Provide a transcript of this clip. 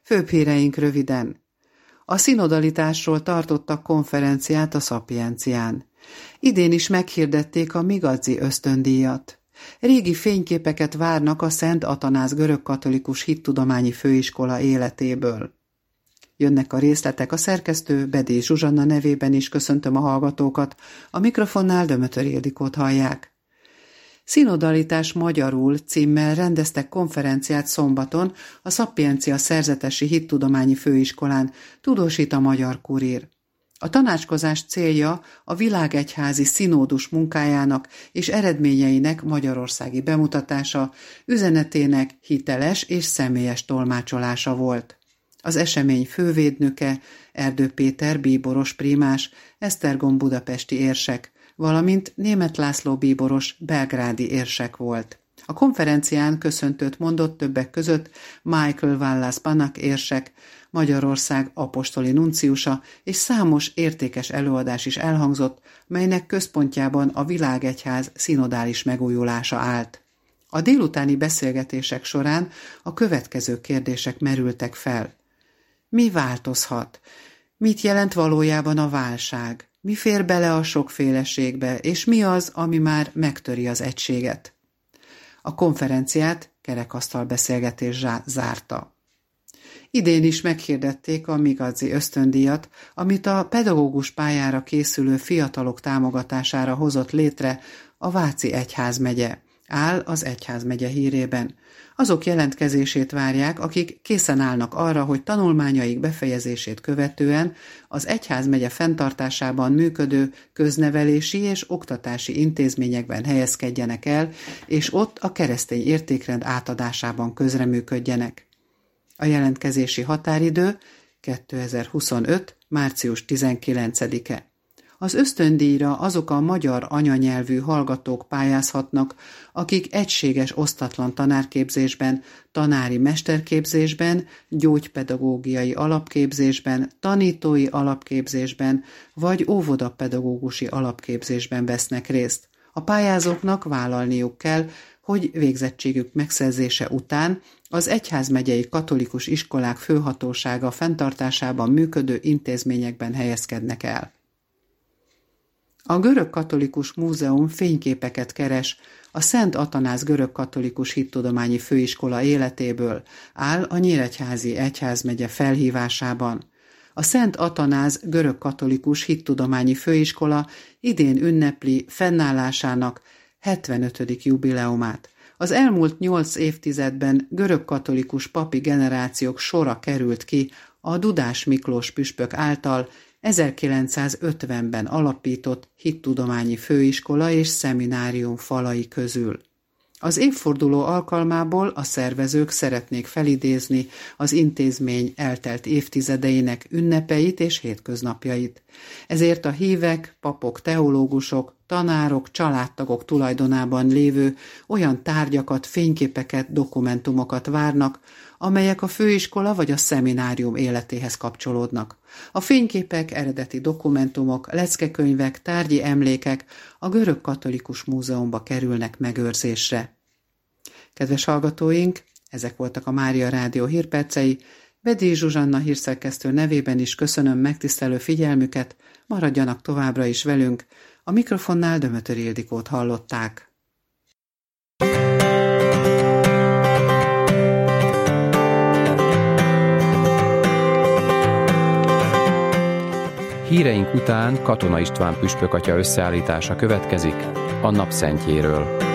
Főbb híreink röviden. A szinodalitásról tartottak konferenciát a Szapiencián. Idén is meghirdették a Migazzi ösztöndíjat. Régi fényképeket várnak a Szent Atanáz görögkatolikus hittudományi főiskola életéből. Jönnek a részletek, a szerkesztő Bedély Zsuzsanna nevében is köszöntöm a hallgatókat, a mikrofonnál Dömötör Ildikót hallják. Szinodalitás magyarul címmel rendeztek konferenciát szombaton a Szapiencia Szerzetesi Hittudományi Főiskolán, tudósít a Magyar Kurír. A tanácskozás célja a világegyházi színódus munkájának és eredményeinek magyarországi bemutatása, üzenetének hiteles és személyes tolmácsolása volt. Az esemény fővédnöke Erdő Péter bíboros prímás, Esztergom budapesti érsek, valamint Németh László bíboros belgrádi érsek volt. A konferencián köszöntőt mondott többek között Michael Wallace Banach érsek, Magyarország apostoli nunciusa, és számos értékes előadás is elhangzott, melynek központjában a világegyház szinodális megújulása állt. A délutáni beszélgetések során a következő kérdések merültek fel. Mi változhat? Mit jelent valójában a válság? Mi fér bele a sokféleségbe, és mi az, ami már megtöri az egységet? A konferenciát kerekasztal beszélgetés zárta. Idén is meghirdették a Migazzi ösztöndíjat, amit a pedagógus pályára készülő fiatalok támogatására hozott létre a Váci egyházmegye. Áll az egyházmegye hírében. Azok jelentkezését várják, akik készen állnak arra, hogy tanulmányaik befejezését követően az egyházmegye fenntartásában működő köznevelési és oktatási intézményekben helyezkedjenek el, és ott a keresztény értékrend átadásában közreműködjenek. A jelentkezési határidő 2025. március 19-e. Az ösztöndíjra azok a magyar anyanyelvű hallgatók pályázhatnak, akik egységes osztatlan tanárképzésben, tanári mesterképzésben, gyógypedagógiai alapképzésben, tanítói alapképzésben vagy óvodapedagógusi alapképzésben vesznek részt. A pályázóknak vállalniuk kell, hogy végzettségük megszerzése után az egyházmegyei katolikus iskolák főhatósága fenntartásában működő intézményekben helyezkednek el. A Görögkatolikus Múzeum fényképeket keres a Szent Atanáz görögkatolikus hittudományi főiskola életéből, áll a Nyíregyházi egyházmegye felhívásában. A Szent Atanáz görögkatolikus hittudományi főiskola idén ünnepli fennállásának 75. jubileumát. Az elmúlt 8 évtizedben görögkatolikus papi generációk sora került ki a Dudás Miklós püspök által 1950-ben alapított hittudományi főiskola és szeminárium falai közül. Az évforduló alkalmából a szervezők szeretnék felidézni az intézmény eltelt évtizedeinek ünnepeit és hétköznapjait. Ezért a hívek, papok, teológusok, tanárok, családtagok tulajdonában lévő olyan tárgyakat, fényképeket, dokumentumokat várnak, amelyek a főiskola vagy a szeminárium életéhez kapcsolódnak. A fényképek, eredeti dokumentumok, leckekönyvek, tárgyi emlékek a Görögkatolikus Múzeumba kerülnek megőrzésre. Kedves hallgatóink, ezek voltak a Mária Rádió hírpercei. Bedély Zsuzsanna hírszerkesztő nevében is köszönöm megtisztelő figyelmüket, maradjanak továbbra is velünk. A mikrofonnál Dömötör Ildikót hallották. Híreink után Katona István püspökatya összeállítása következik a napszentjéről.